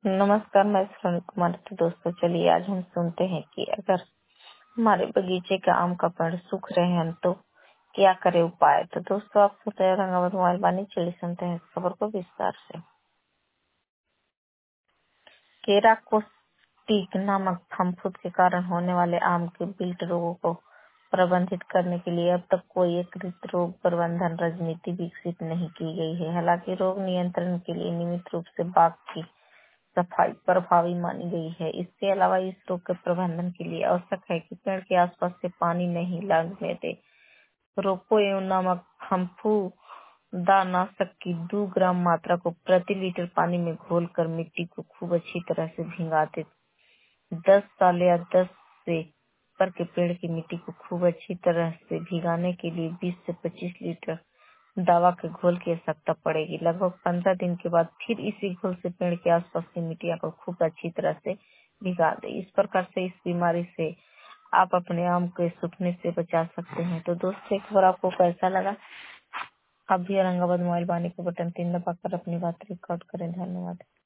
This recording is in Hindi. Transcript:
नमस्कार, मैं श्रवण कुमार। तो दोस्तों चलिए आज हम सुनते हैं कि अगर हमारे बगीचे का आम का पेड़ सूख रहे हैं तो क्या करे उपाय। तो दोस्तों आप सुन रहे हैं रंगावत मोबाइल वाणी। चलिए सुनते हैं इस खबर को विस्तार से। केराकोस्टिक नामक फफूंद के कारण होने वाले आम के विल्ट रोगों को प्रबंधित करने के लिए अब तक कोई एकीकृत रोग प्रबंधन रणनीति विकसित नहीं की गई है। हालांकि रोग नियंत्रण के लिए नियमित रूप से बाग की सफाई प्रभावी मानी गई है। इसके अलावा इस रोग के प्रबंधन के लिए आवश्यक है कि पेड़ के आसपास से पानी नहीं लगने दे। रोकोएव नामक फफूंदानाशक की 2 ग्राम मात्रा को प्रति लीटर पानी में घोलकर मिट्टी को खूब अच्छी तरह से भिगा दे। 10 साल या 10 से ऊपर के पेड़ की मिट्टी को खूब अच्छी तरह से भिगाने के लिए 20 से 25 लीटर दवा के घोल की आवश्यकता पड़ेगी। लगभग 15 दिन के बाद फिर इसी घोल से पेड़ के आसपास की मिट्टियां को खूब अच्छी तरह से भिगा दे। इस प्रकार से इस बीमारी से आप अपने आम के सूखने से बचा सकते हैं। तो दोस्तों एक बार आपको कैसा लगा? आप भी औरंगाबाद मोबाइल वाणी को बटन 3 दबाकर अपनी बात रिकॉर्ड करें। धन्यवाद।